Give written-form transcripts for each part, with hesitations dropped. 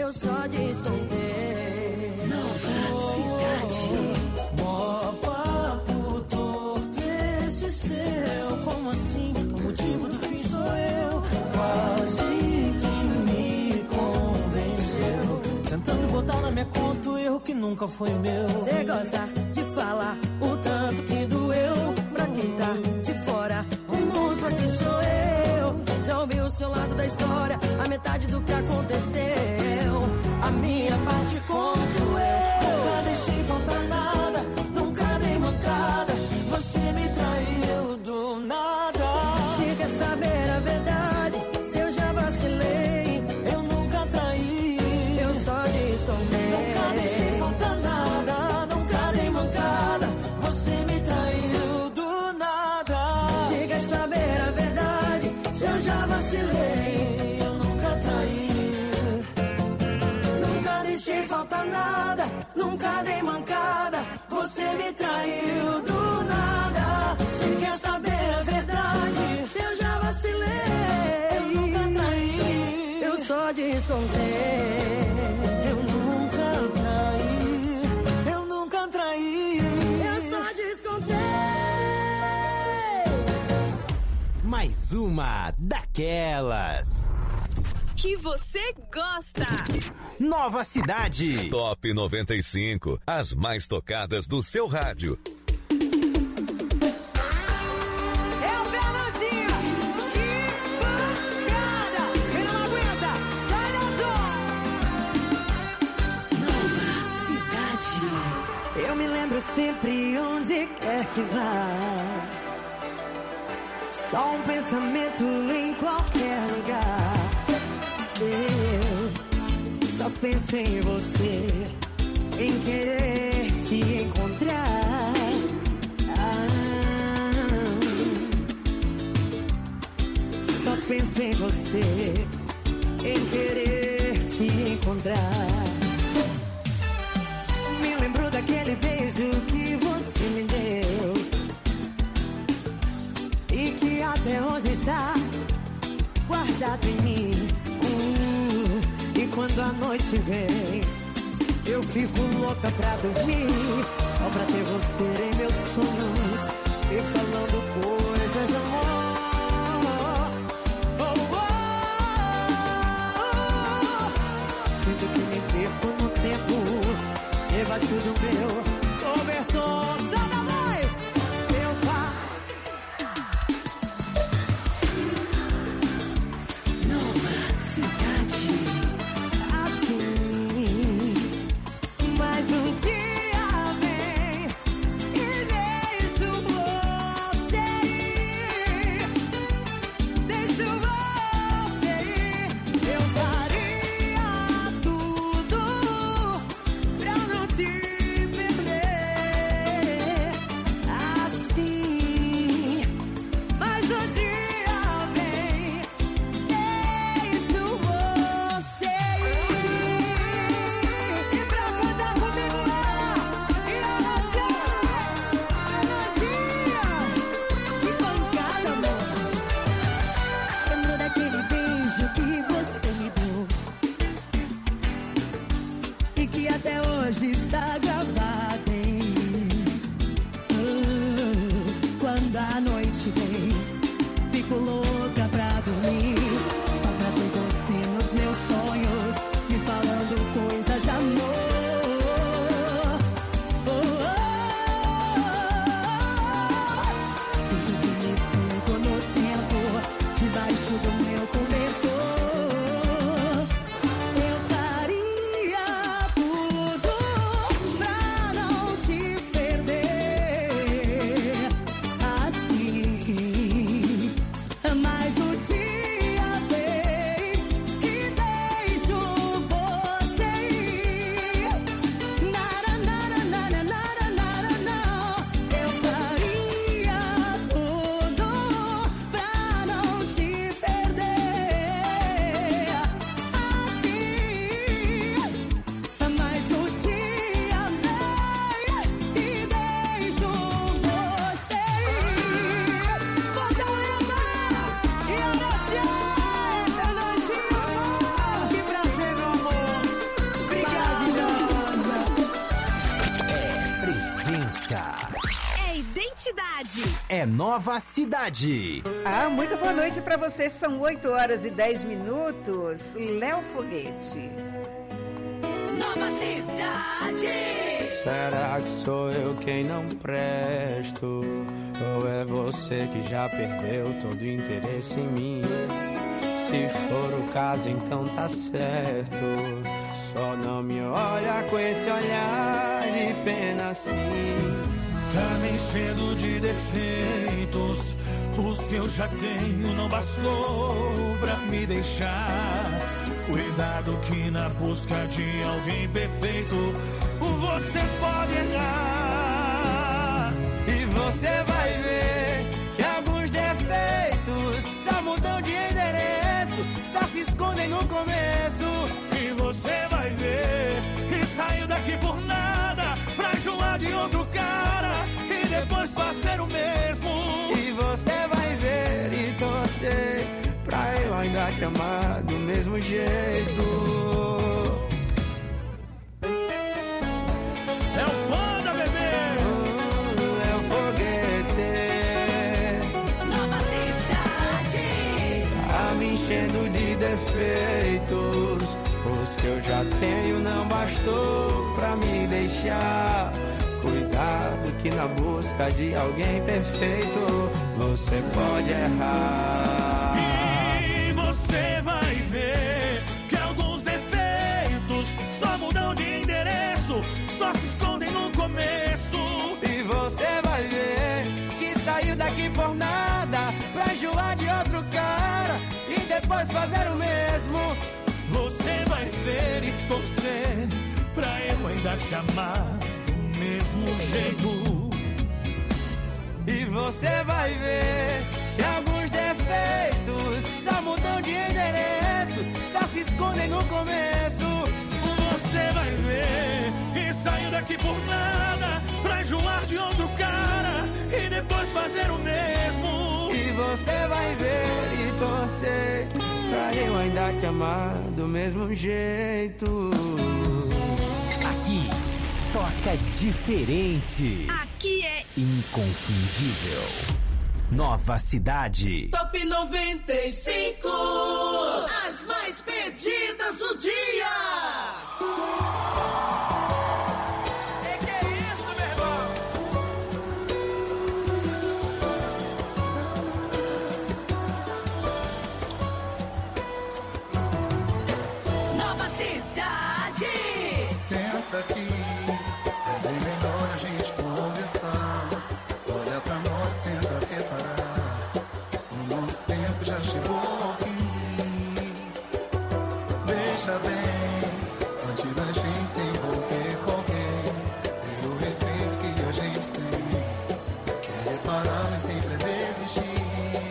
eu só descontei. Nova Cidade. Mó papo torto esse seu. Como assim? O motivo do fim sou eu. Quase que me convenceu, tentando botar na minha conta o erro que nunca foi meu. Cê gosta de falar o tanto que doeu. Pra quem tá de fora, o monstro aqui sou eu. Já ouvi o seu lado da história, a metade do que aconteceu. A minha parte conto eu. Nunca deixei faltar nada, nunca dei mancada. Você me traiu do nada. Se quer saber a verdade, se eu já vacilei, eu nunca traí, eu só descontei. Nunca deixei faltar nada, nunca dei mancada. Você me traiu do nada. Se quer saber a verdade, se eu já vacilei, eu nunca traí. Nunca deixei faltar nada, nunca dei mancada. Você me traiu do nada. Se quer saber a verdade, se eu já vacilei, eu nunca traí, eu só descontei. Eu nunca traí, eu nunca traí, eu só descontei. Mais uma daquelas que você gosta. Nova Cidade. Top 95. As mais tocadas do seu rádio. É o Bernardinho. Que pancada. Quem não aguenta, sai da zona. Nova Cidade. Eu me lembro sempre onde quer que vá. Só um pensamento em qualquer lugar. Eu só penso em você, em querer te encontrar. Só penso em você, em querer te encontrar. Me lembro daquele beijo que você me deu e que até hoje está guardado em mim. E quando a noite vem, eu fico louca pra dormir, só pra ter você em meus sonhos e falando coisas de amor. Sinto que me perco no tempo, debaixo do meu cobertor. Só da voz, eu faço. Mais um dia vem e deixo você ir. Deixo você ir. Eu faria tudo pra não te perder. Assim, mais um dia vem, deixo você ir. E pra cantar comigo ela, e ela que pancada, amor. Lembro daquele beijo que você me deu e que até hoje está gravado em mim. Quando a noite vem, fico louca pra dormir, só pra ter você nos meus sonhos, me falando coisas de amor. Sinto que me perco no tempo, debaixo do meu cobertor. Eu daria tudo pra não te perder. Assim, mais um cidade. É Nova Cidade. Muito boa noite pra vocês. São 8h10. Léo Foguete. Nova cidade. Será que sou eu quem não presto? Ou é você que já perdeu todo interesse em mim? Se for o caso, então tá certo. Só não me olha com esse olhar de pena assim. Tá me enchendo de defeitos. Os que eu já tenho não bastou pra me deixar. Cuidado que na busca de alguém perfeito você pode errar. E você vai ver que alguns defeitos só mudam de endereço, só se escondem no começo. E você vai ver que saiu daqui por nada pra enjoar de outro cara e depois fazer o mesmo. E você vai ver e torcer pra eu ainda te amar do mesmo jeito. É o Panda, bebê! É o Foguete. Nova cidade. Tá me enchendo de defeitos. Os que eu já tenho não bastou pra me deixar. Cuidado que na busca de alguém perfeito você pode errar. E você vai ver que alguns defeitos só mudam de endereço, só se escondem no começo. E você vai ver que saiu daqui por nada pra enjoar de outro cara e depois fazer o mesmo. Você vai ver e torcer pra eu ainda te amar do mesmo jeito. E você vai ver que alguns defeitos só mudam de endereço, só se escondem no começo. Você vai ver que saiu daqui por nada pra enjoar de outro cara e depois fazer o mesmo. E você vai ver e torcer pra eu ainda te amar do mesmo jeito. Aqui, toca diferente. Aqui é Inconfundível. Nova Cidade. Top 95. As mais pedidas do dia. Que é isso, meu irmão? Nova cidade. Senta aqui, é bem melhor a gente conversar. Olha pra nós, tenta reparar. O nosso tempo já chegou ao fim. Veja bem, antes da gente se envolver com alguém, ter o respeito que a gente tem. Quer reparar, mas sempre é desistir.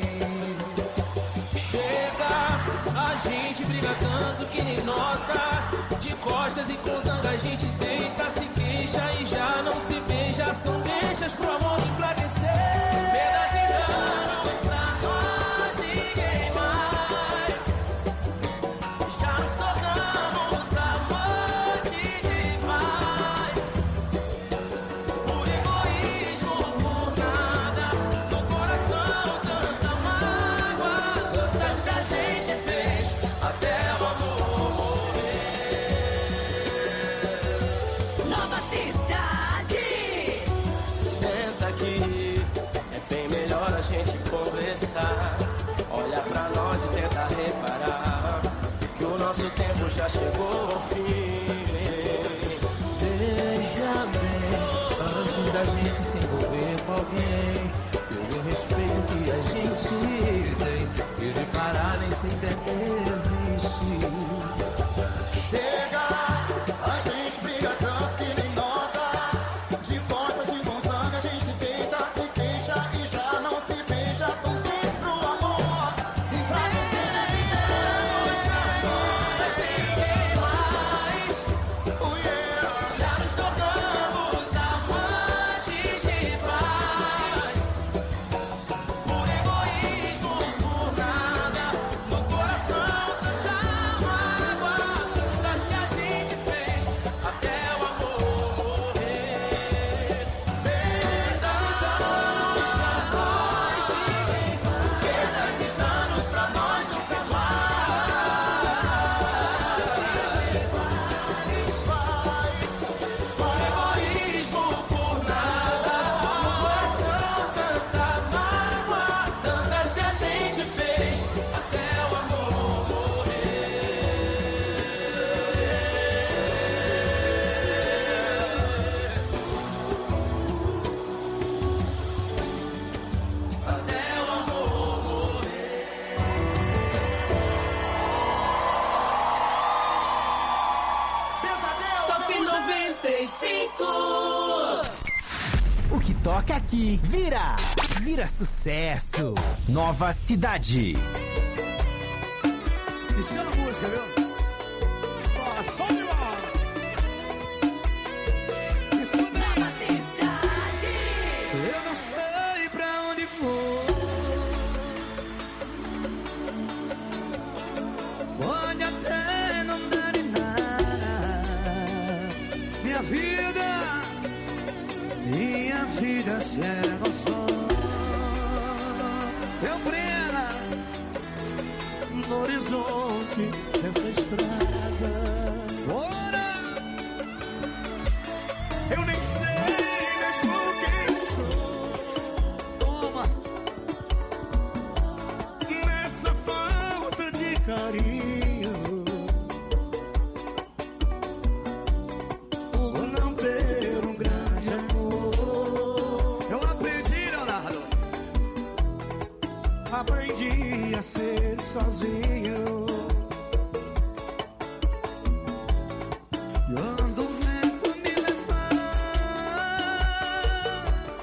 Chega, a gente briga tanto que nem nota. De costas e com zanga a gente deita, se queixa e já não se beija. São deixas pro amor enfraquecer. Perdas e danos pra nós, ninguém mais. Já nos tornamos amantes demais. Por egoísmo, por nada. No coração tanta mágoa. Tantas que a gente fez até o amor morrer. Nova cidade. Senta aqui, é bem melhor a gente conversar. Olha pra nós e tenta reparar que o nosso tempo já chegou ao fim. Veja bem, antes da gente se envolver com alguém, pelo respeito que a gente tem, e de parar nem sempre existe. Chega, a gente briga tanto que nem nota. De costas e com sangue a gente deita, se queixa e já não se beija. São três pro amor e pra você Perdas e danos pra nós, ninguém mais. yeah. Já nos tornamos amantes demais. Por egoísmo, por nada. No coração 95. O que toca aqui vira sucesso. Nova Cidade. Isso é uma música, viu? Só de bola. Nova Cidade. Eu não sei pra onde vou. Pode até não dar em nada. Minha vida será um sonho. Eu brilho no horizonte dessa estrada. Ora, eu nem sei mesmo quem sou. Toma, nessa falta de carinho, por não ter um grande amor. Eu aprendi, Leonardo, aprendi a ser sozinho. Quando o vento me levar,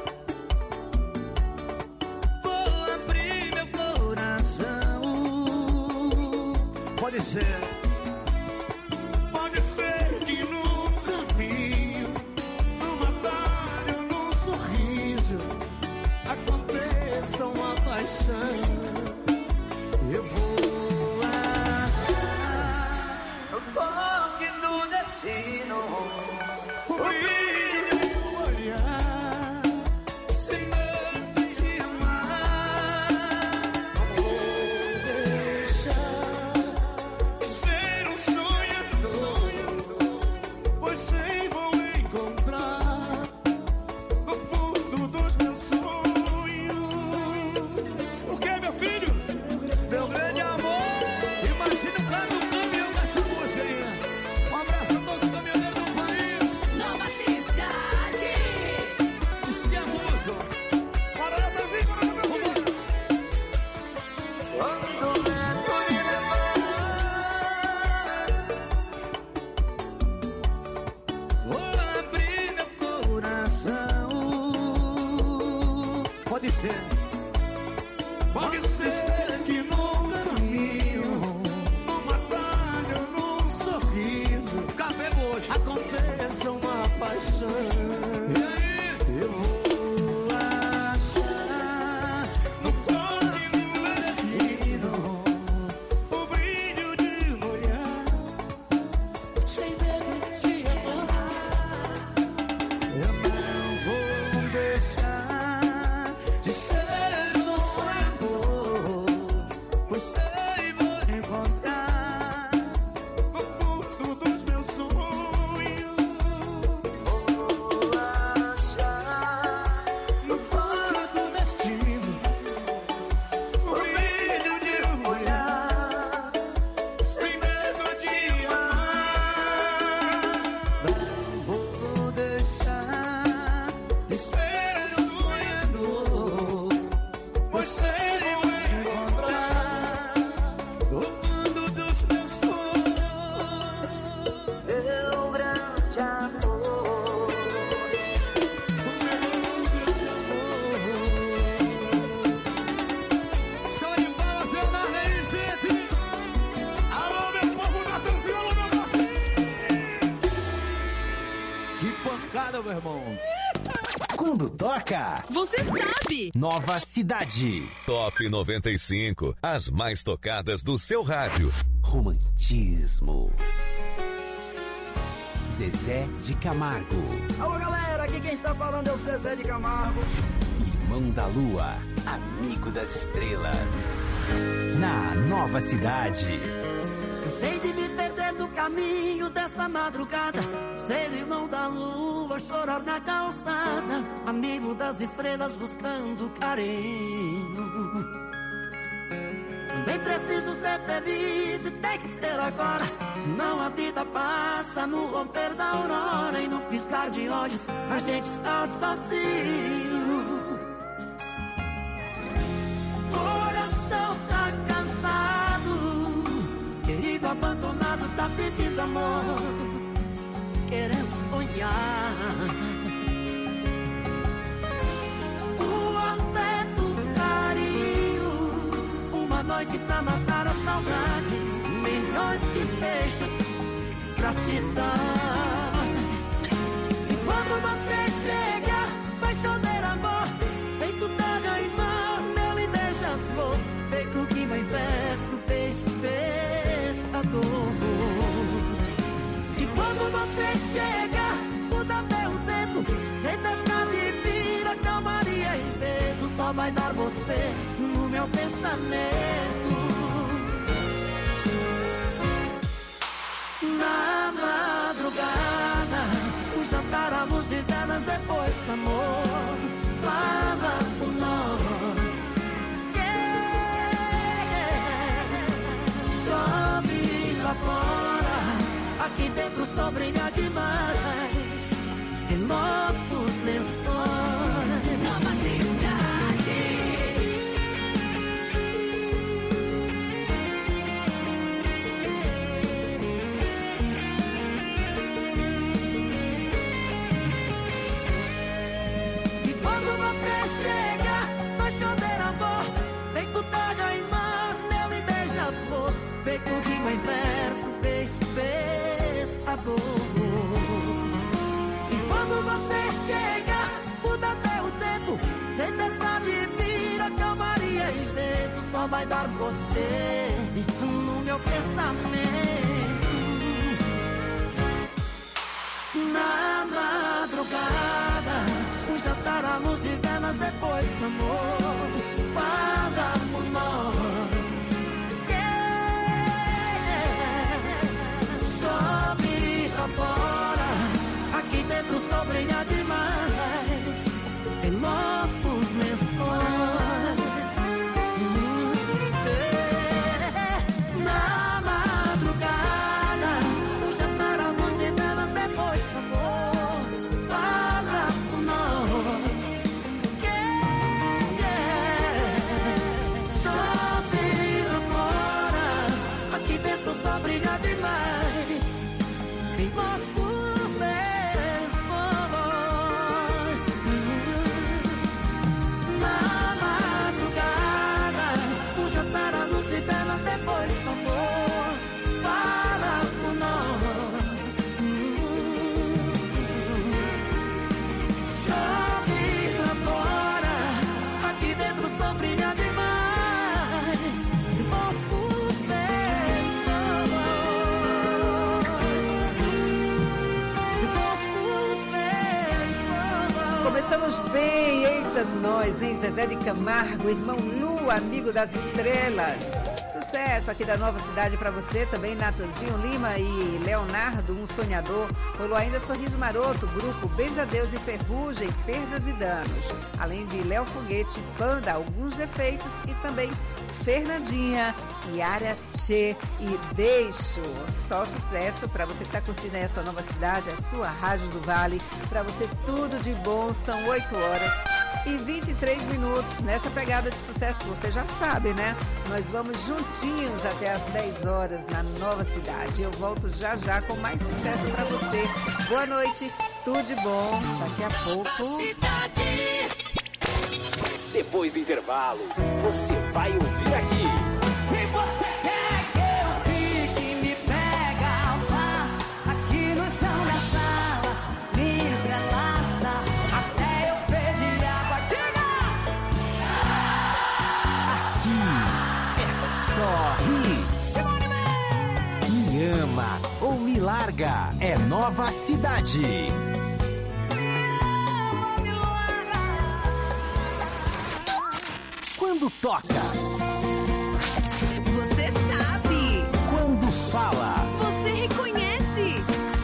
vou abrir meu coração. Pode ser que num caminho, numa batalha ou num sorriso, aconteça uma paixão. Eu vou achar o toque do destino, o brilho do olhar, sem medo de amar. Não vou deixar de ser um sonhador, pois sei vou encontrar no fundo dos meus sonhos. O que, meu filho? Meu grande amor. Imagina o cara do caminhão dessa música aí. Um abraço a todos os caminhoneiros do país. Nova Cidade. Isso que é música. Bora, Natanzinho, bora, Natanzinho. Quando o vento me levar, vou abrir meu coração. Pode ser que num caminho, numa batalha ou num sorriso, aconteça uma paixão. E aí, eu vou achar no toque do destino, o brilho de um olhar, sem medo de amar. Eu não vou deixar de ser só sonhador, pois sei vou encontrar no fundo dos meus sonhos. Vou achar no toque do destino, o brilho de um olhar, sem medo de amar. Não vou deixar de ser um sonhador, pois sei vou encontrar no fundo dos meus sonhos meu grande amor. Show de bola, Leonardo aí, gente. Alô, meu povo, Natanzinho, alô, meu parceiro. Que pancada, meu irmão. Quando toca, Você sabe! Nova Cidade. Top 95. As mais tocadas do seu rádio. Romantismo. Zezé de Camargo. Alô, galera, aqui quem está falando é o Zezé de Camargo. Irmão da Lua. Amigo das estrelas. Na Nova Cidade. Cansei de me perder no caminho dessa madrugada, ser irmão da lua, chorar na calçada, amigo das estrelas buscando carinho. Também preciso ser feliz e tem que ser agora, senão a vida passa no romper da aurora e no piscar de olhos a gente está sozinho. Coração tá cansado, querido abandonado tá pedindo amor, querendo sonhar noite pra matar a saudade, milhões de beijos pra te dar. E quando você chega, vai chover amor, feito terra e mar, mel e beija-flor, feito rima em verso, pescador. E quando você chega, muda até o tempo, tempestade vira calmaria e vento, só vai dar você no meu pensamento. Na madrugada, o jantar, a luz de velas, depois do amor, fala por nós. Chove lá fora, aqui dentro só brilha demais em nossos lençóis. Nova cidade. E quando você chega, vai chover amor, feito terra e mar, mel e beija-flor, feito rima em verso, pescador. E quando você chega, muda até o tempo, tempestade vira calmaria e vento, só vai dar você no meu pensamento. Na madrugada, o jantar, a luz e velas, depois do amor, fala por nós. Chove lá fora, aqui dentro só brilha demais em nossos lençóis. Na madrugada, o jantar, a luz e velas, depois do amor, fala por nós. Chove lá fora, aqui dentro só brilha demais em nossos lençóis. Na madrugada, o jantar, a luz e velas, depois do amor, fala por nós. Chove lá fora, aqui dentro só brilha demais em nossos lençóis. Começamos bem, eita nós, hein? Zezé de Camargo, irmão Lu, amigo das estrelas. Sucesso aqui da Nova Cidade pra você, também Natanzinho Lima e Leonardo, um sonhador. Rolou ainda Sorriso Maroto, grupo Beijadeus e Ferrugem, Perdas e Danos. Além de Léo Foguete, Panda, Alguns Defeitos e também Fernandinha, Yara Tchê e Deixo. Só sucesso para você que está curtindo aí a sua Nova Cidade, a sua Rádio do Vale. Para você tudo de bom, são 8 horas e 23 minutos. Nessa pegada de sucesso, você já sabe, né? Nós vamos juntinhos até as 10 horas na Nova Cidade. Eu volto já já com mais sucesso para você. Boa noite, tudo de bom. Daqui a pouco... Depois do intervalo, você vai ouvir aqui. Se você quer que eu fique, me pega, faz aqui no chão da sala, me entrelaça, até eu pedir água. Aqui é só hits. Me ama ou me larga, é Nova Cidade. Quando toca, Você sabe. quando fala, Você reconhece.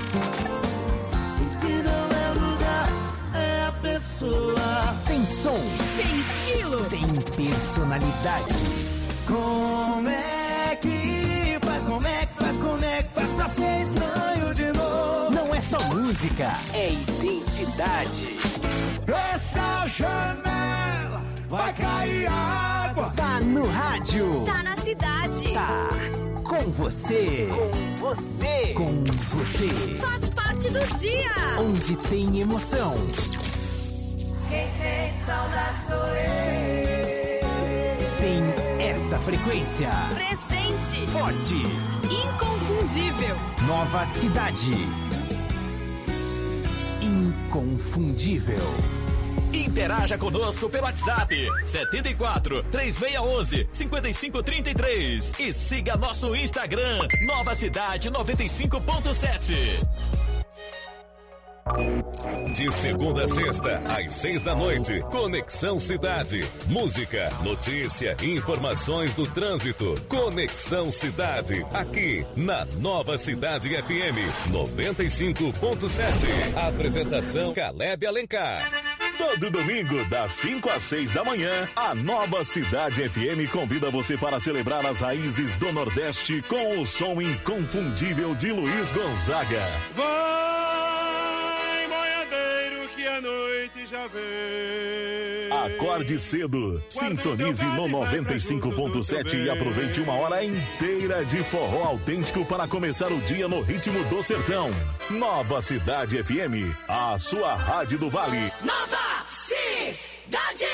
O que não é lugar, é a pessoa. tem som, Tem estilo. tem personalidade. Como é que faz, como é que faz, como é que faz pra ser estranho de novo? Não é só música, é identidade. Essa janela vai cair água. Tá no rádio, Tá na cidade. tá com você, com você, com você. Faz parte do dia. Onde tem emoção, Quem sente saudade sou eu. tem essa Nossa frequência. Presente. Forte. Inconfundível. Nova cidade. Inconfundível. Interaja conosco pelo WhatsApp 74 3611 5533 e siga nosso Instagram Nova Cidade 95.7. De segunda a sexta, às 6 da noite, Conexão Cidade. Música, notícia e informações do trânsito. Conexão Cidade, aqui na Nova Cidade FM 95.7. Apresentação Caleb Alencar. Todo domingo, das 5 às 6 da manhã, a Nova Cidade FM convida você para celebrar as raízes do Nordeste com o som inconfundível de Luiz Gonzaga. Vai, boiadeiro, que a noite já vem. Acorde cedo, sintonize no 95.7 e aproveite uma hora inteira de forró autêntico para começar o dia no ritmo do sertão. Nova Cidade FM, a sua rádio do Vale. Nova Cidade.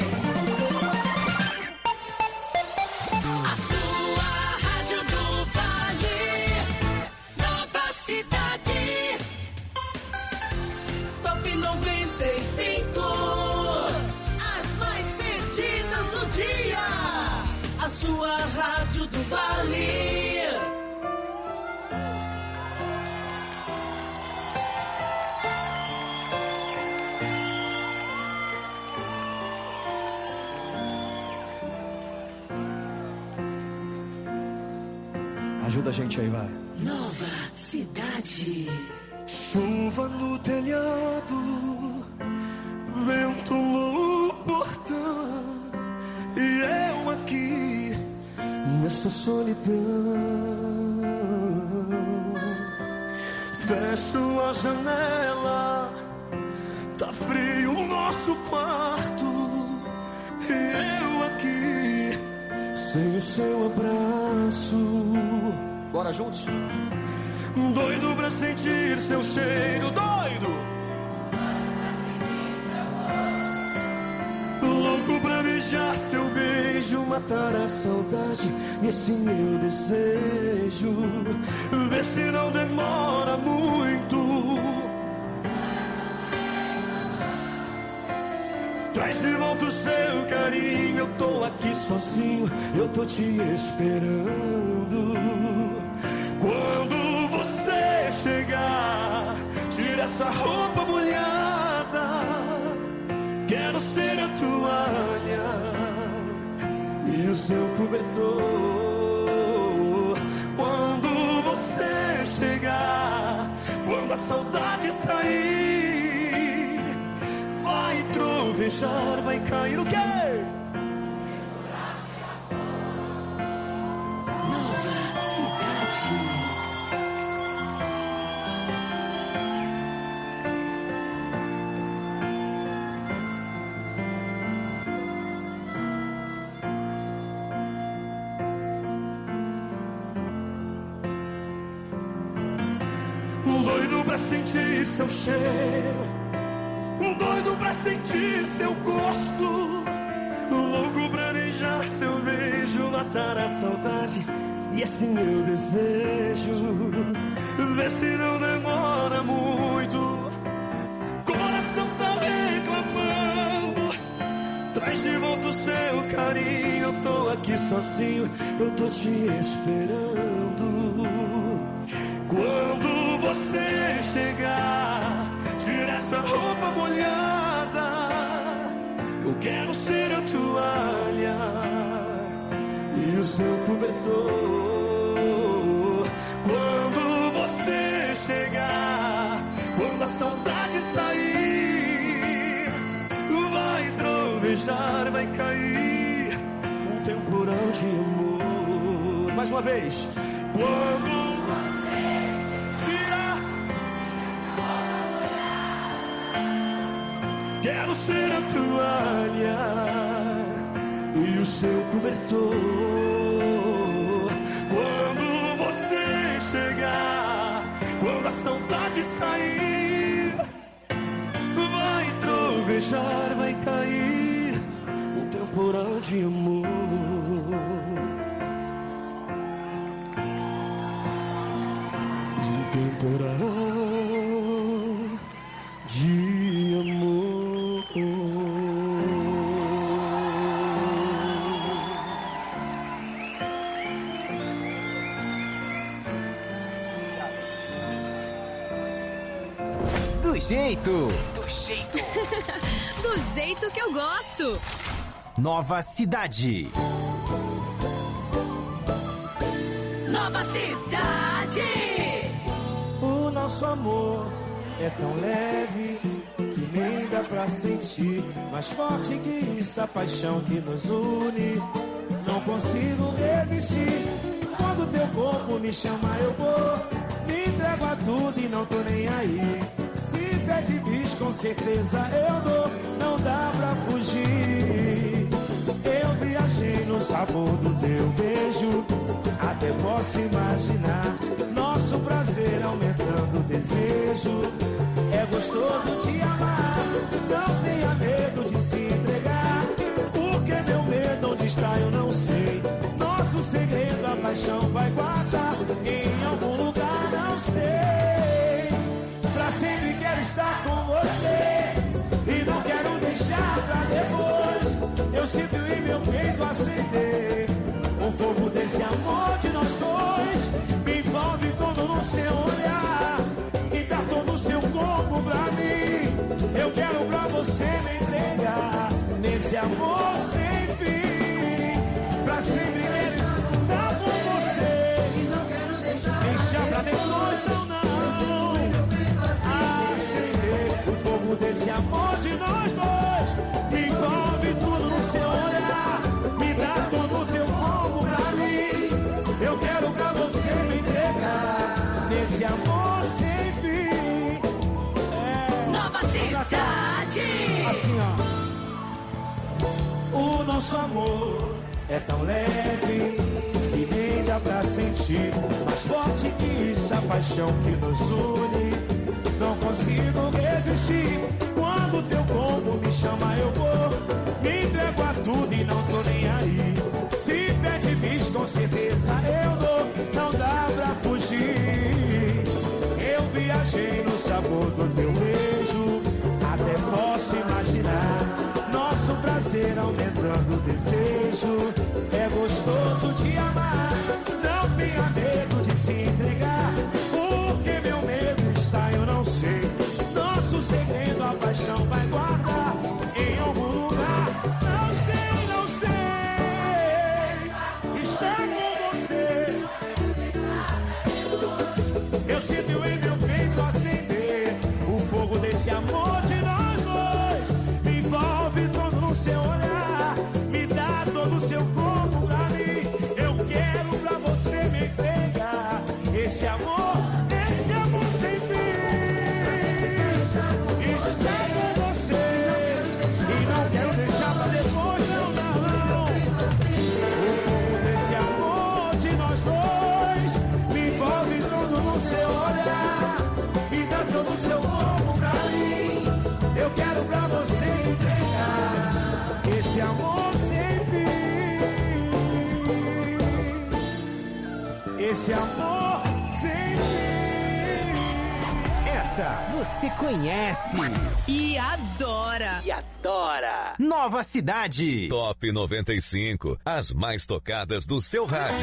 A sua rádio do Vale. Nova Cidade. Top 95. As mais pedidas do dia. A sua rádio do Vale. Ajuda a gente aí, vai. Nova Cidade. Chuva no telhado, vento no portão, e eu aqui nessa solidão. Fecho a janela, tá frio o nosso quarto, e eu aqui sem o seu abraço. Bora juntos? Doido pra sentir seu cheiro, doido. Louco pra beijar seu beijo, matar a saudade e esse meu desejo. Vê se não demora muito. Traz de volta o seu carinho, eu tô aqui sozinho, eu tô te esperando. Quando você chegar, tira essa roupa molhada. Quero ser a toalha e o seu cobertor. Quando você chegar, quando a saudade sair, vai trovejar, vai cair o quê? Doido pra sentir seu cheiro, doido pra sentir seu gosto, louco pra beijar seu beijo, matar a saudade e esse meu desejo. Vê se não demora muito, coração tá reclamando. Traz de volta o seu carinho, eu tô aqui sozinho, eu tô te esperando. Quando você chegar, tira essa roupa molhada. Eu quero ser a toalha e o seu cobertor. Quando você chegar, quando a saudade sair, vai trovejar, vai cair um temporal de amor. Mais uma vez. Quando quero ser a toalha e o seu cobertor. Quando você chegar, quando a saudade sair, vai trovejar, vai cair um temporal de amor. temporal de amor. Do jeito Do jeito que eu gosto. Nova Cidade. Nova Cidade. O nosso amor é tão leve que nem dá pra sentir. Mais forte que isso, a paixão que nos une. Não consigo resistir. Quando teu corpo me chama, eu vou. Me entrego a tudo e não tô nem aí. Se pede bis, com certeza eu dou. Não dá pra fugir. Eu viajei no sabor do teu beijo. Até posso imaginar nosso prazer aumentando o desejo. É gostoso te amar. Não tenha medo de se entregar. Porque meu medo onde está eu não sei. Nosso segredo a paixão vai guardar em algum lugar, não sei. Pra sempre quero estar com você e não quero deixar pra depois. Eu sinto em meu peito acender o fogo desse amor de nós dois. Me envolve todo no seu olhar e dá todo o seu corpo pra mim. Eu quero pra você me entregar nesse amor sem fim. Pra sempre quero estar com você e não quero deixar pra depois, não. Acender o fogo desse amor de nós dois. Me envolve tudo no seu olhar, me dá todo o teu corpo pra mim. Eu quero pra você me entregar nesse amor sem fim. Nova Cidade. Assim, ó. O nosso amor é tão leve que nem dá pra sentir. Mais forte que isso, a paixão que nos une. Não consigo resistir. Quando teu corpo me chama, eu vou. Me entrego a tudo e não tô nem aí. Se pede bis, com certeza eu dou. Não dá pra fugir. Eu viajei no sabor do teu beijo. Até posso imaginar nosso prazer aumentando o desejo. É gostoso te amar. Não tenha medo de se entregar. Porque meu medo está, eu não sei. Nosso segredo a paixão vai guardar em algum lugar. Não sei, não sei. Está com você. Eu sinto em meu peito acender o fogo desse amor de nós dois. Me envolve todo no seu olhar, me dá todo o seu corpo pra mim. Eu quero pra você me entregar esse amor sem fim. Está com você e não quero deixar pra depois, não. O fogo desse amor de nós dois me envolve todo no seu olhar e dá todo o seu corpo pra mim. Eu quero pra você entregar esse amor sem fim. Esse amor sem fim. Essa você conhece E adora. Nova Cidade. Top 95. As mais tocadas do seu rádio.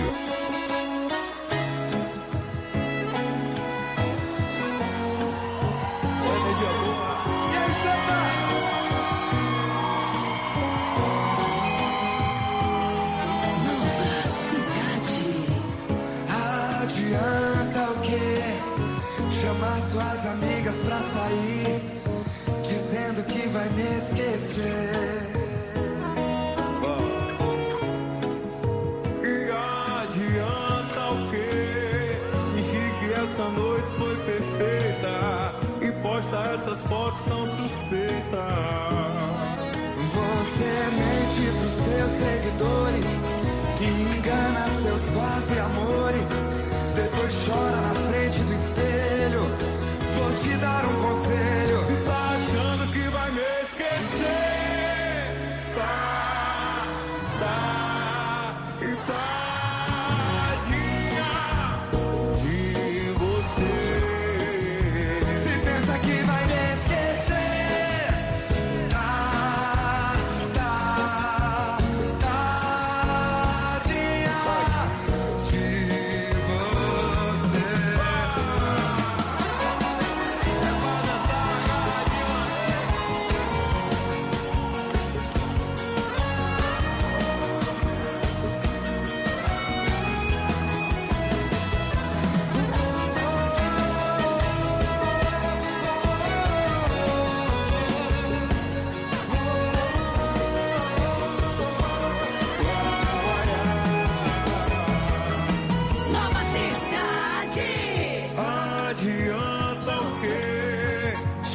Adianta o quê? Chamar suas amigas pra sair, dizendo que vai me esquecer. E adianta o quê? Fingir que essa noite foi perfeita e posta essas fotos tão suspeitas. Você mente pros seus seguidores e engana seus quase amores. Depois chora na frente do espelho. Vou te dar um conselho. Se tá achando que vai me esquecer, e tadinha de você.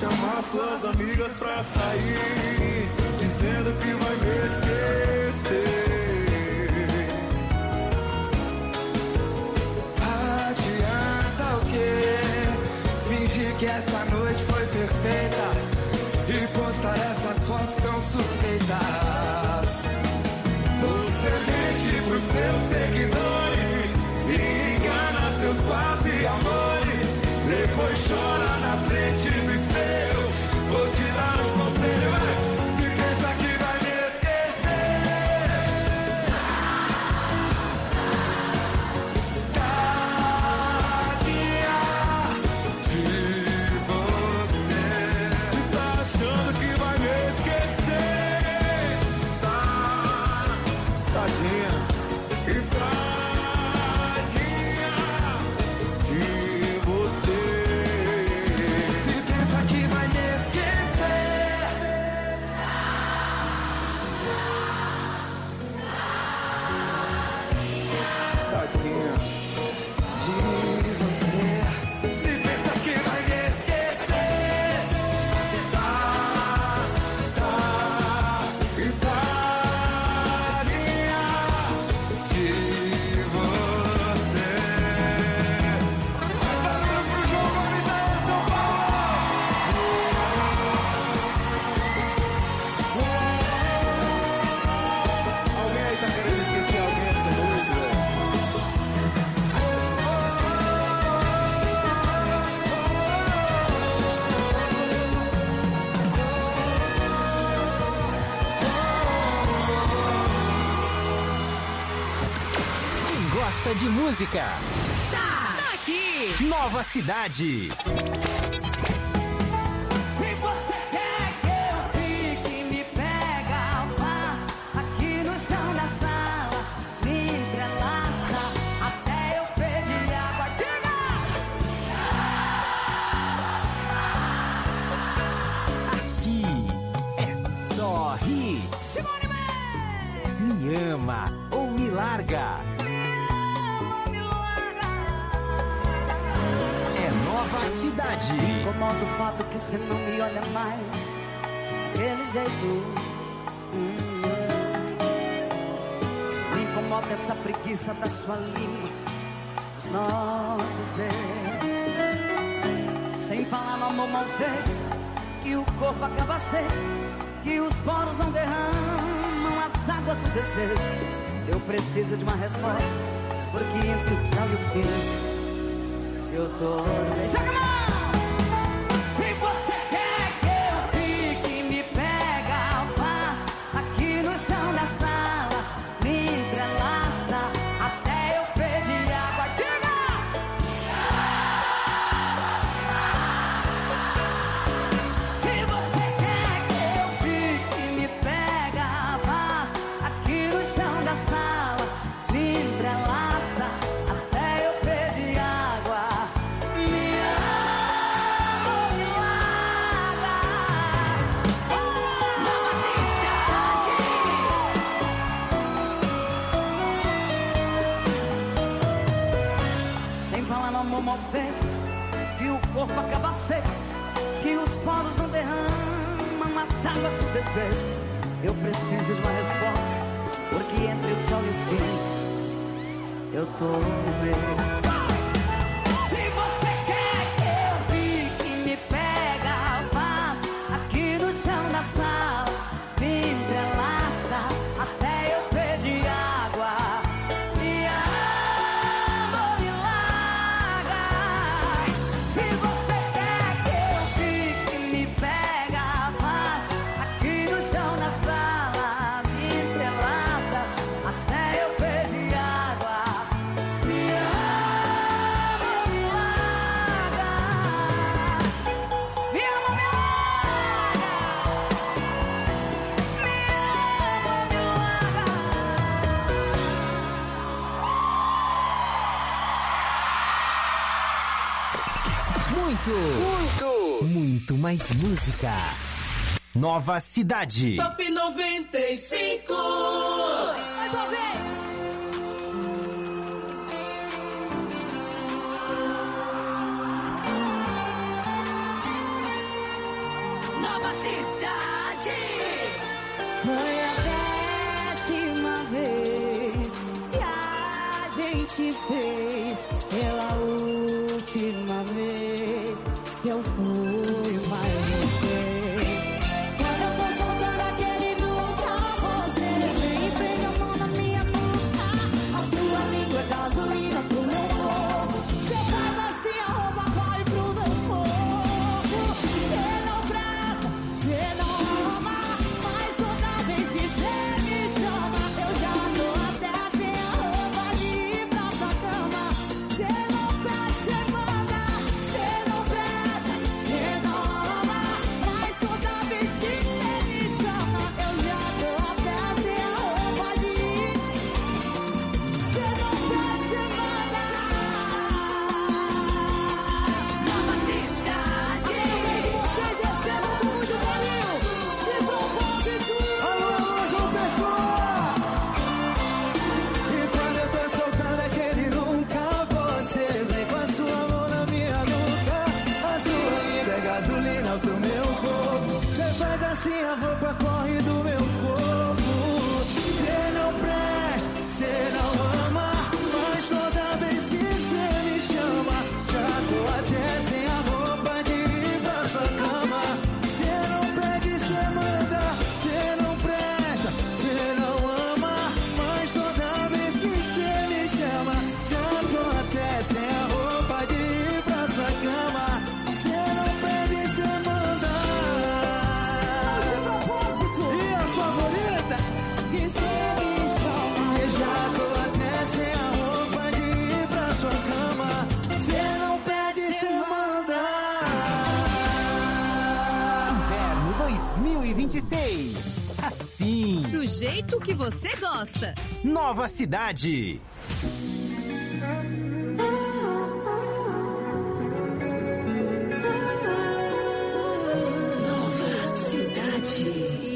chamar suas amigas pra sair, dizendo que vai me esquecer. Adianta o quê? Fingir que essa noite foi perfeita e postar essas fotos tão suspeitas. Você mente pros seus seguidores e engana seus quase amores. Depois chora na frente do espelho. Vou te dar um conselho, se pensa que vai me esquecer. Tadinha de você. Se tá achando que vai me esquecer, tadinha e tadinha de você. Se pensa que vai me esquecer. Tadinha de você. Se pensa que vai me esquecer. e tadinha de você. Faz barulho pro João Gomes aí, São Paulo. Alguém aí tá querendo esquecer alguém essa noite, velho? Quem gosta de música? Tá aqui. Nova Cidade. Se você quer que eu fique, me pega, faz aqui no chão da sala, me entrelaça até eu pedir água. Diga! Aqui é só hits. Me ama ou me larga. É Nova Cidade. Me incomoda o fato que você não me olha mais daquele jeito. Me incomoda essa preguiça da sua língua, os nossos beijos. Sem falar no amor mal feito, que o corpo acaba seco, que os poros não derramam as águas do desejo. Eu preciso de uma resposta, porque entre o tal e o fim eu tô no meio. Joga a mão! Se você quer que eu fique, me pega, faz aqui no chão da sala, me entrelaça até eu pedir água. Diga! Se você quer que eu fique, me pega, faz aqui no chão da sala, me entrelaça até eu pedir água. Me ama, me larga. Nova Cidade. Sem falar no amor mal feito, que o corpo acaba seco, que os poros não derramam as águas do desejo. Eu preciso de uma resposta, porque entre o tchau e o fim eu tô no meio. Se você quer que eu fique, me pega, faz aqui no chão da sala, me entrelaça até eu pedir água. Me ama, me larga. Se você quer que eu fique, me pega, faz aqui no chão da sala, me entrelaça até eu pedir água. Me ama, me larga. Me ama, me larga. Me ama, me larga. Muito mais música. Nova Cidade. Top 95. Mais uma vez. Nova Cidade. Foi a 10ª vez que a gente fez. Pela última vez que eu fui mais você. Quando eu tô soltando aquele nunca, você vem e prende a mão na minha nuca. A sua língua é gasolina pro meu corpo. Você faz assim, a roupa corre pro meu corpo. Você não presta, você não ama, mas toda vez que você me chama, eu já tô até sem a roupa de ir pra sua cama. Você não pede, você manda, você não presta, você não ama, mas toda vez que você me chama, eu já tô até sem a roupa de ir. Você não pede, você manda. Nova Cidade. Vocês recebam tudo de Brasil. Se vão constituir. Alô, João Pessoa! E quando eu tô soltando aquele nunca, você vem com a sua mão na minha nuca. A sua língua é gasolina pro meu corpo. Você faz assim, a roupa corre do meu corpo. Você não presta, você não ama, mas toda vez que você me chama, já tô até sem a roupa de ir pra sua cama. Você não pede, você manda, você não presta, você não ama, mas toda vez que você me chama, já tô até sem a roupa de ir pra sua cama. Você não pede, você manda. E a favorita? E você me chama, Eu já tô até sem a roupa de ir pra sua cama. Você não pede, você manda. Inverno 2026. Assim. Do jeito que você gosta. Nova Cidade. Nova Cidade.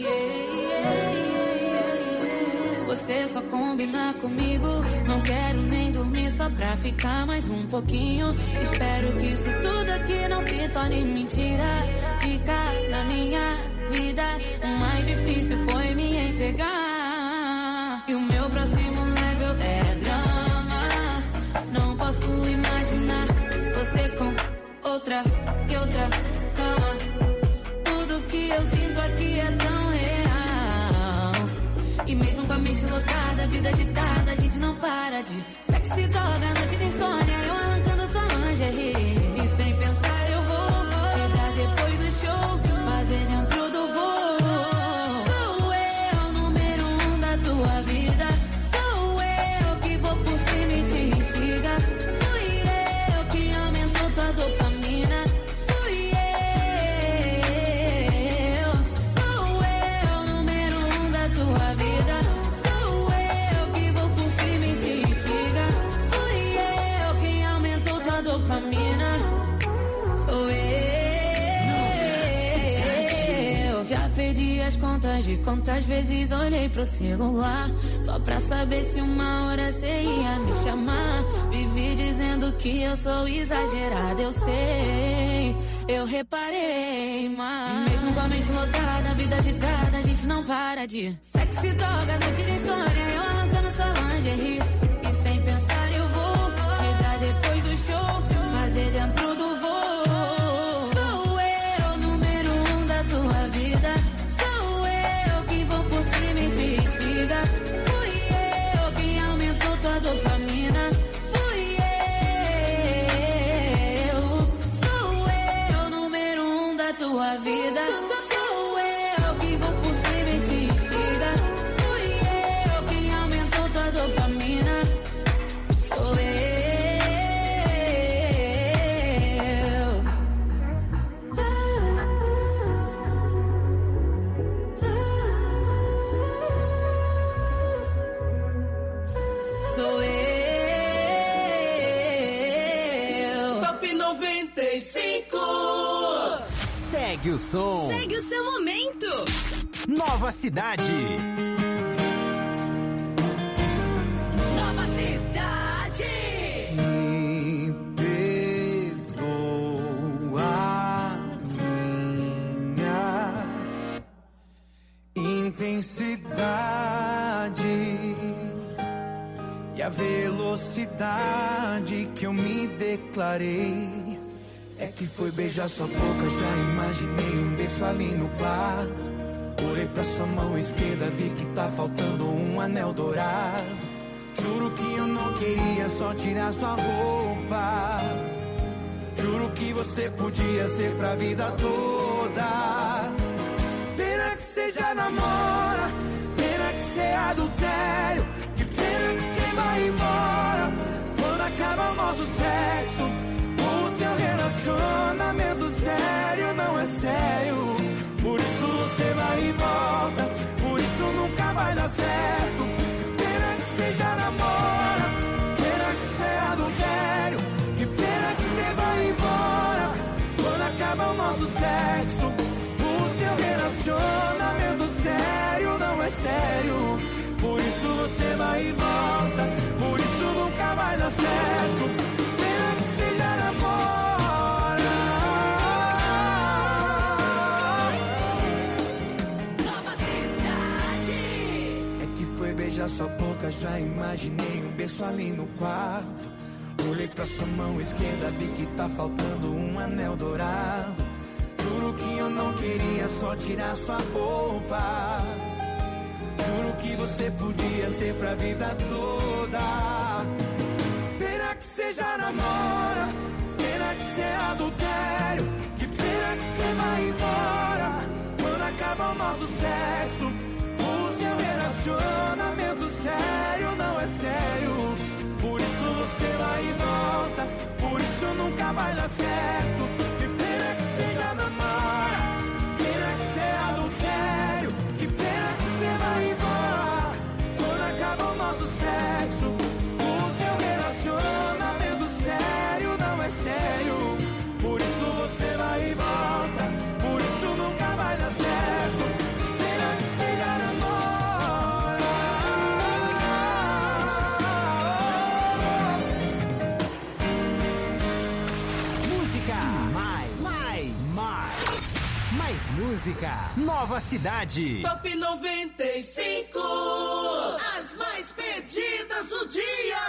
Você só combina comigo. Não quero nem dormir só pra ficar mais um pouquinho. Espero que isso tudo aqui não se torne mentira. Ficar na minha vida, o mais difícil foi me entregar. E o meu próximo level é drama. Não posso imaginar você com outra e outra cama. Tudo que eu sinto aqui é tão real. E mesmo com a mente lotada, vida agitada, a gente não para de sexo e droga, noite de insônia, eu arrancando sua lingerie. E sem pensar eu vou te dar depois do show, fazer dentro do voo. Sou eu, número 1 da tua vida. Sou eu que vou por cima e te instiga. Fui eu que aumentou tua dopamina. Fui eu. Sou eu, número 1 da tua vida. Sou eu que vou por cima e te instiga. Fui eu que aumentou tua dopamina. Sou eu. Já perdi as contas de quantas vezes olhei pro celular só pra saber se uma hora cê ia me chamar. Vivi dizendo que eu sou exagerada, eu sei, eu reparei, mas mesmo com a mente lotada, vida agitada, a gente não para de sexo e droga, noite de insônia, eu arrancando sua lingerie. E sem pensar eu vou te dar depois do show, fazer dentro do voo. Sou eu, número 1 da tua vida. Sou eu que vou por cima e te instiga. Fui eu que aumentou tua dopamina. Fui eu. Sou eu, número 1 da tua vida. Sou eu que vou por cima e te instiga. Fui eu que aumentou tua dopamina. Sou eu. Sou eu. Top 95. Segue o som. Segue o seu momento. Nova Cidade. Nova Cidade. Me perdoa, minha intensidade e a velocidade que eu me declarei. É que foi beijar sua boca, já imaginei um beijo ali no quarto. Olhei pra sua mão esquerda, vi que tá faltando um anel dourado. Juro que eu não queria só tirar sua roupa. Juro que você podia ser pra vida toda. Pena que você já namora, pena que você é adultério. Que pena que você vai embora quando acaba o nosso sexo. O seu relacionamento sério não é sério. Por isso você vai e volta, por isso nunca vai dar certo. Pena que você já namora, pena que você é adultério. Que pena que você vai embora quando acaba o nosso sexo. O seu relacionamento sério não é sério. Por isso você vai e volta, por isso nunca vai dar certo. Pena que você já namora. Beijar sua boca, já imaginei um beijo ali no quarto. Olhei pra sua mão esquerda, vi que tá faltando um anel dourado. Juro que eu não queria só tirar sua roupa. Juro que você podia ser pra vida toda. Pena que você já namora, pena que você é adultério. Que pena que você vai embora quando acaba o nosso sexo. O seu relacionamento sério não é sério. Por isso você vai e volta, por isso nunca vai dar certo. Que pena que você já namora, pena que você é adultério. Que pena que você vai embora quando acaba o nosso sexo. O seu relacionamento sério não é sério. Por isso você vai e volta, por isso nunca vai dar certo. Pena que você já namora. Mais música, Nova Cidade. Top 95, as mais pedidas do dia.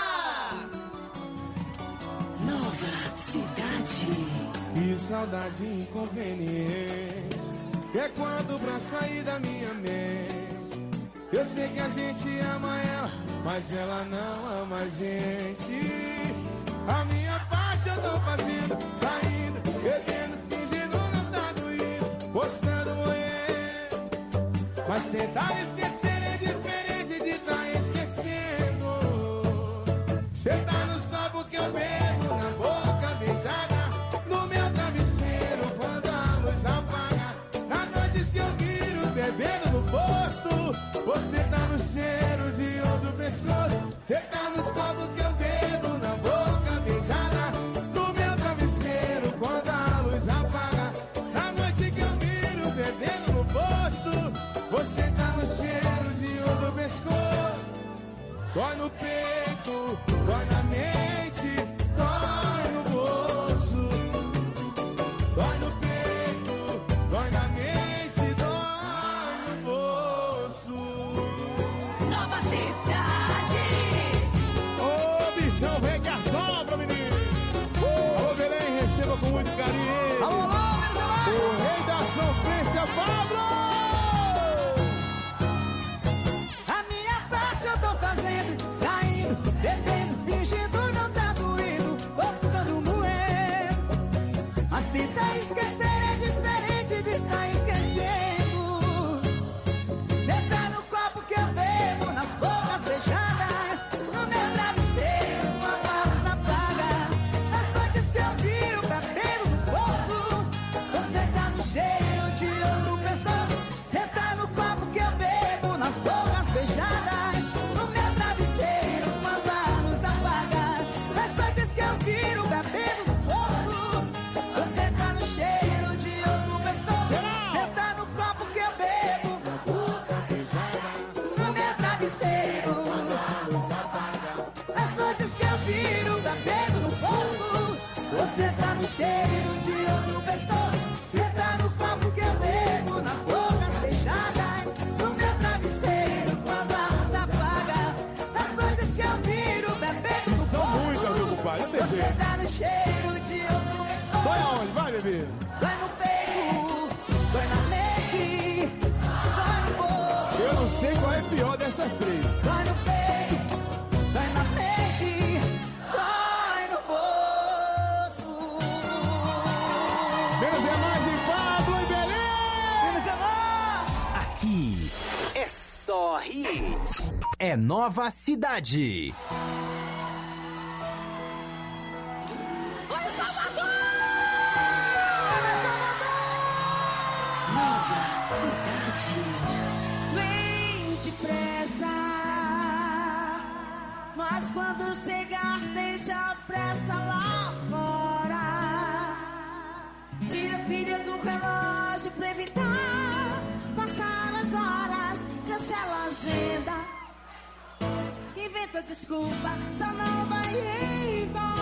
Nova Cidade. Que saudade inconveniente, que é quando pra sair da minha mente. Eu sei que a gente ama ela, mas ela não ama a gente. A minha parte eu tô fazendo, saindo, bebendo, fingindo não tá doído, postando moer. Mas tentar esquecer é diferente de tá esquecendo. Cê tá nos copos que eu bebo, na boca beijada, no meu travesseiro quando a luz apaga. Nas noites que eu viro bebendo no posto, você tá no cheiro de outro pescoço. Cê tá nos copos que eu bebo, na boca beijada, no meu travesseiro quando a luz apaga. Na noite que eu viro bebendo no posto, você tá no cheiro de outro pescoço. Dói no peito, dói na mente, dói no bolso. Dói no peito, dói na mente, dói no bolso. Nova Cidade. Ô bichão, vem cá, sopra, menino. Alô, Belém, receba com muito carinho. Alô, alô, o rei da sofrência, Pablo. A minha parte eu tô fazendo, saindo, bebendo, fingindo não tá doído, postando moendo. Mas tentar esquecer é diferente de estar esquecendo. Cê tá no copo que eu bebo, nas bocas beijadas, no meu travesseiro quando a luz apaga. Nas noites que eu viro bebendo no posto, você tá no cheiro de outro pescoço. Cê tá no copo que eu bebo, nas bocas beijadas, no meu travesseiro quando a luz apaga. Nas noites que eu viro bebendo no posto, você tá no cheiro Menos é mais e Pablo e Belém. Menos é mais. Aqui é só hits. É Nova Cidade. Vem depressa, mas quando chegar deixa a pressa lá fora. Tira a pilha do relógio pra evitar passar as horas. Cancela a agenda, inventa desculpa, só não vai embora.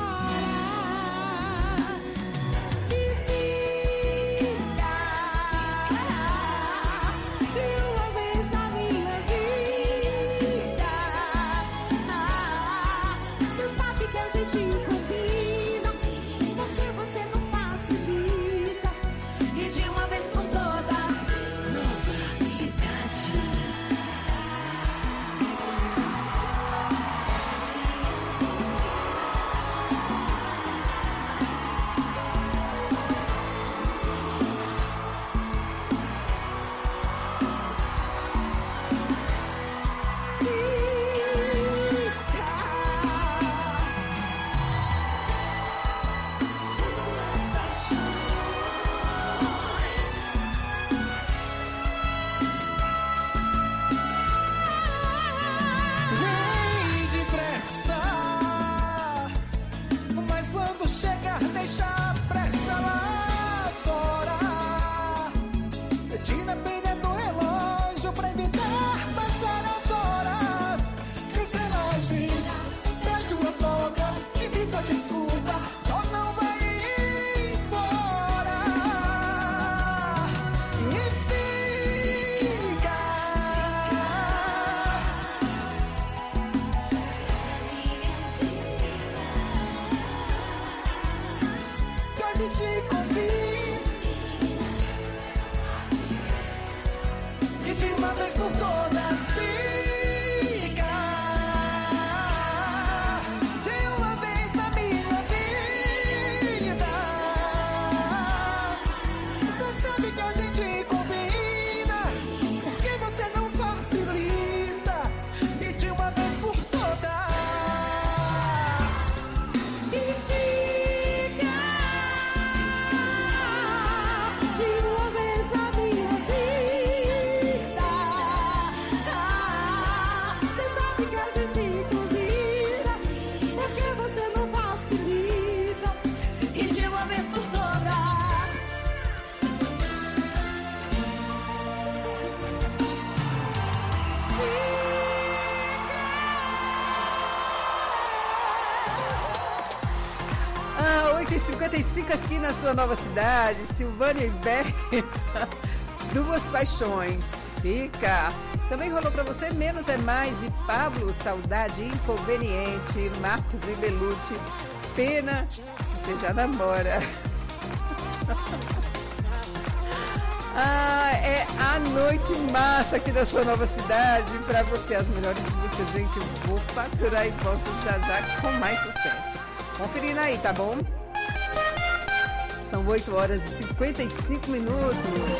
Aqui na sua Nova Cidade, Silvânia e Beck, Duas Paixões, fica. Também rolou pra você Menos é Mais e Pablo, Saudade Inconveniente, Marcos e Belucci, Pena, você já namora. É a noite massa aqui da sua Nova Cidade, pra você as melhores músicas, gente, eu vou faturar e volto já com mais sucesso. Conferindo aí, tá bom? São 8 horas e 55 minutos.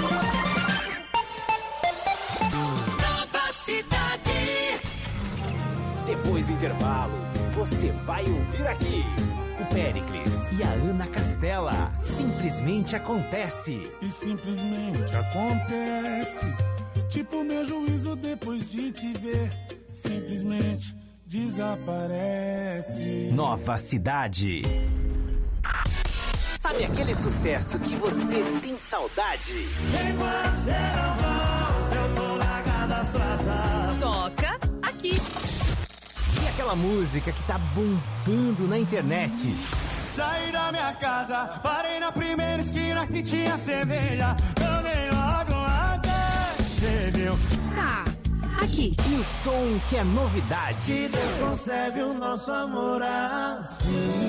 Nova Cidade. Depois do intervalo, você vai ouvir aqui o Péricles e a Ana Castela. Simplesmente acontece. E simplesmente acontece. Tipo meu juízo depois de te ver. Simplesmente desaparece. Nova Cidade. Sabe aquele sucesso que você tem saudade? Enquanto você não volta, eu tô largado às traças. Toca aqui. E aquela música que tá bombando na internet? Saí da minha casa, parei na primeira esquina que tinha cerveja. Eu nem logo até, você viu? Tá, aqui. E o som que é novidade? Que Deus concebe o nosso amor assim.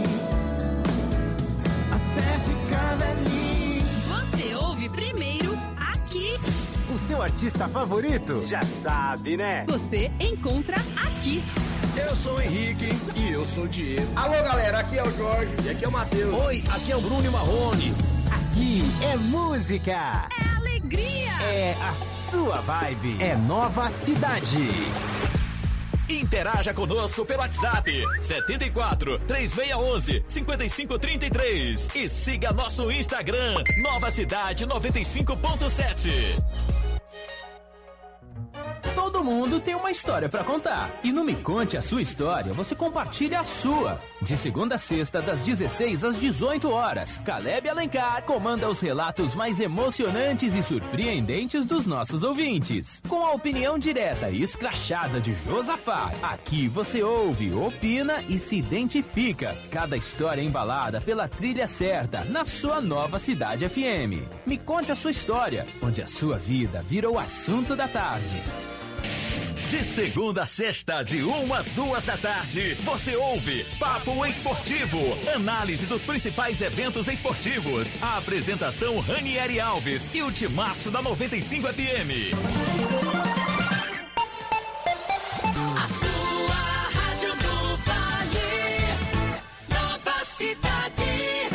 Você ouve primeiro aqui. O seu artista favorito? Já sabe, né? Você encontra aqui. Eu sou o Henrique e eu sou o Diego. Alô, galera, aqui é o Jorge e aqui é o Matheus. Oi, aqui é o Bruno e Marrone. Aqui é música. É alegria. É a sua vibe. É Nova Cidade. Interaja conosco pelo WhatsApp 74 3611 5533 e siga nosso Instagram Nova Cidade 95.7. Todo mundo tem uma história pra contar. E no Me Conte a Sua História, você compartilha a sua. De segunda a sexta, das 16 às 18 horas, Caleb Alencar comanda os relatos mais emocionantes e surpreendentes dos nossos ouvintes. Com a opinião direta e escrachada de Josafá, aqui você ouve, opina e se identifica. Cada história embalada pela trilha certa, na sua Nova Cidade FM. Me Conte a Sua História, onde a sua vida vira o assunto da tarde. De segunda a sexta, de 1 às 2 da tarde, você ouve Papo Esportivo, análise dos principais eventos esportivos. A apresentação Ranieri Alves e o timaço da 95 FM. A sua rádio do Vale, Nova Cidade.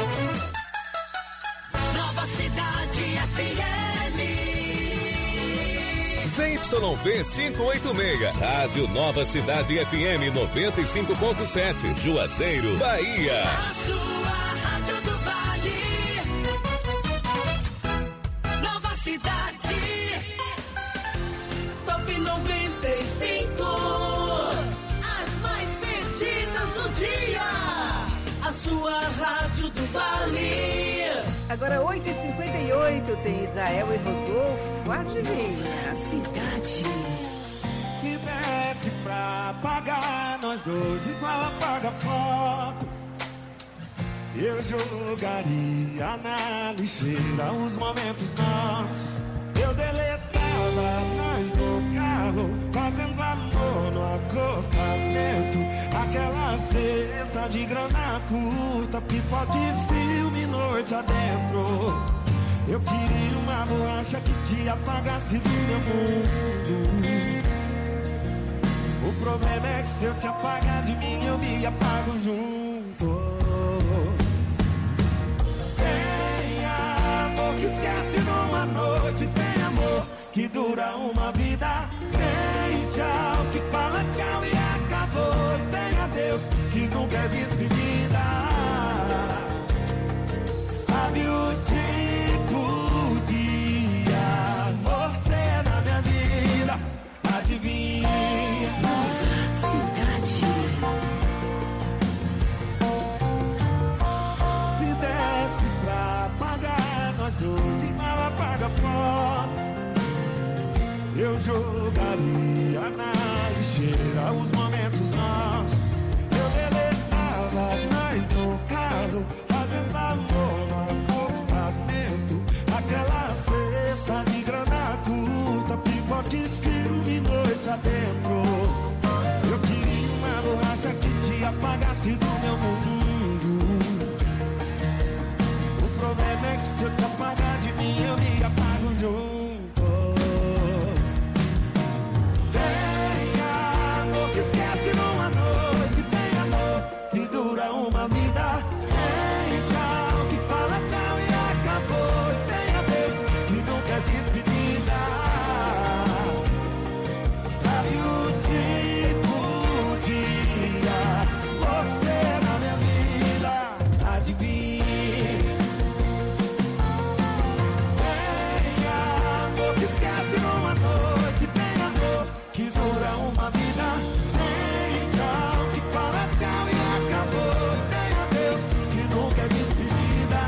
Nova Cidade FM. ZYV 586, Rádio Nova Cidade FM 95.7, Juazeiro, Bahia. A sua rádio do Vale, Nova Cidade. Top 95, as mais pedidas do dia. A sua rádio do Vale. Agora 8h58 tem Israel e Rodolfo. Adivinha? Cidade. Se desse pra apagar nós dois igual apaga foto, eu jogaria na lixeira os momentos nossos. Eu deletava nós no carro, fazendo amor no acostamento. Aquela cesta de grana curta, pipoca e filme noite adentro. Eu queria uma borracha que te apagasse do meu mundo. O problema é que se eu te apagar de mim, eu me apago junto. Tem amor que esquece numa noite, tem amor que dura uma vida. Tem tchau que fala tchau e acabou. E tem adeus que nunca é despedida. Sabe o tipo de amor que é na minha vida? Adivinha? Nova Cidade. Se desse pra apagar nós dois igual apaga foto, eu jogaria na lixeira os momentos nossos. Eu deletava nós no carro, fazendo amor no acostamento. Aquela cesta de grana curta, pipoca e filme noite adentro. Eu queria uma borracha que te apagasse do meu mundo. O problema é que se eu te apagar de mim, eu me apago junto. Tem amor que esquece numa noite, tem amor que dura uma vida. Tem tchau que fala tchau e acabou. E tem adeus que nunca é despedida. Sabe o tipo de amor que você na minha vida? Adivinha? Tem amor que esquece numa noite, tem amor que dura uma vida. Tem tchau que fala tchau e acabou. Tem adeus que nunca é despedida.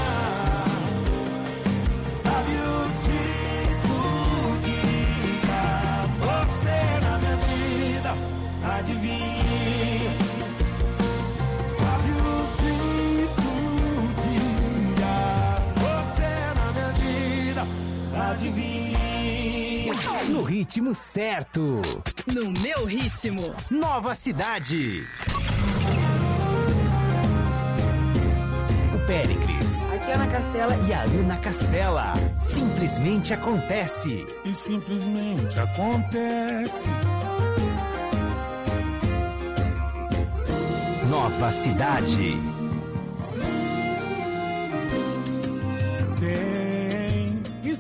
Sabe o tipo de amor que você na minha vida? Adivinha? Sabe o tipo de amor que você na minha vida? Adivinha? No ritmo certo. No meu ritmo. Nova Cidade. O Péricles. Aqui é Ana Castela. E a Ana Castela. Simplesmente acontece. E simplesmente acontece. Nova Cidade.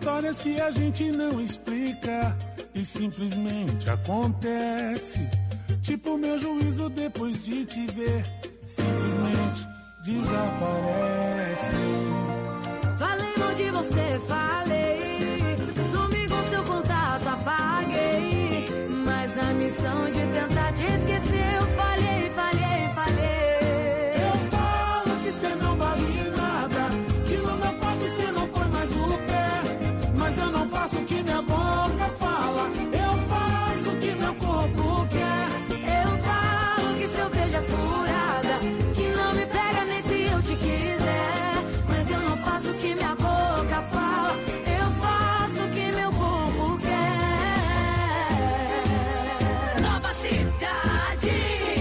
histórias que a gente não explica e simplesmente acontece. Tipo meu juízo depois de te ver, simplesmente desaparece. Falei mal de você, falei. Sumi com seu contato, apaguei. Mas na missão de tentar te esquecer, eu falhei, falhei, falhei. Eu falo que cê não vale nada, que no meu quarto cê não põe mais o pé. Mas eu não faço o que minha boca fala, eu faço o que meu corpo quer. Eu falo que seu beijo é furada, que não me pega nem se eu te quiser. Mas eu não faço o que minha boca fala, eu faço o que meu corpo quer. Nova cidade.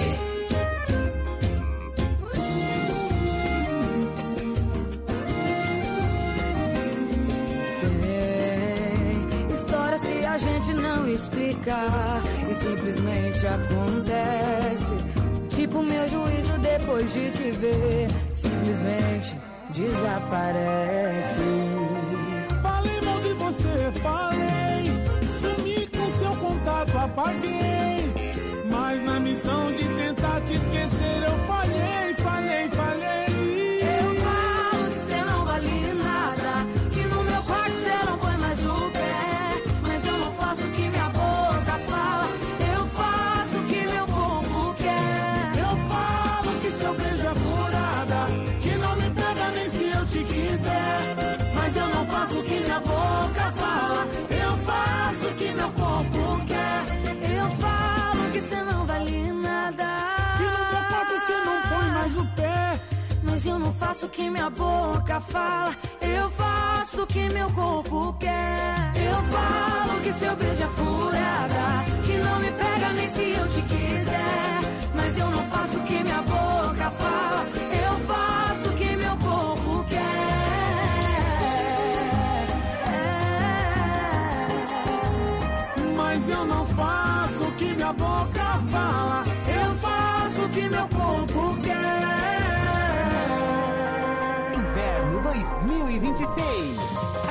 Tem histórias que a gente não explica e simplesmente acontece. Tipo meu juízo depois de te ver, simplesmente desaparece. Falei mal de você, falei. Sumi com seu contato, apaguei. Mas na missão de tentar te esquecer, eu falhei, falhei, falhei. Eu falo que cê não vale nada, que no meu quarto cê não põe mais o pé. Mas eu não faço o que minha boca fala, eu faço o que meu corpo quer. Eu falo que seu beijo é furada, que não me pega nem se eu te quiser. Mas eu não faço o que minha boca fala, eu faço o que meu corpo quer. Eu falo que cê não vale nada, que no meu quarto cê não põe mais o pé. Mas eu não faço o que minha boca fala, eu faço o que meu corpo quer. Eu falo que seu beijo é furada, que não me pega nem se eu te quiser. Mas eu não faço o que minha boca fala, eu faço o que meu corpo quer. Mas eu não faço o que minha boca fala, eu faço o que meu corpo quer. Inverno 2026.